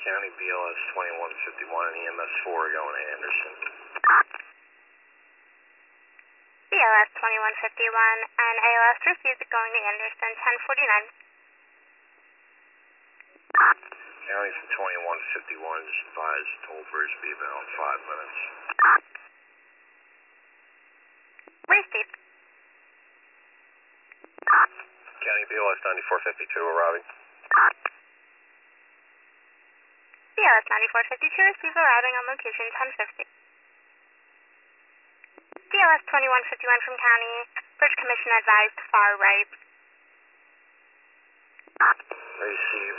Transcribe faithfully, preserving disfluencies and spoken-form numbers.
County, B L S twenty-one fifty-one and E M S four going to Anderson. B L S twenty-one fifty-one and A L S received going to Anderson ten forty-nine. County from twenty-one fifty-one, just advised Old Bridge be about in five minutes. Received. County, B L S ninety-four fifty-two arriving. B L S ninety-four fifty-two received arriving on location ten fifty. B L S twenty-one fifty-one from County, Bridge Commission advised far right. Receive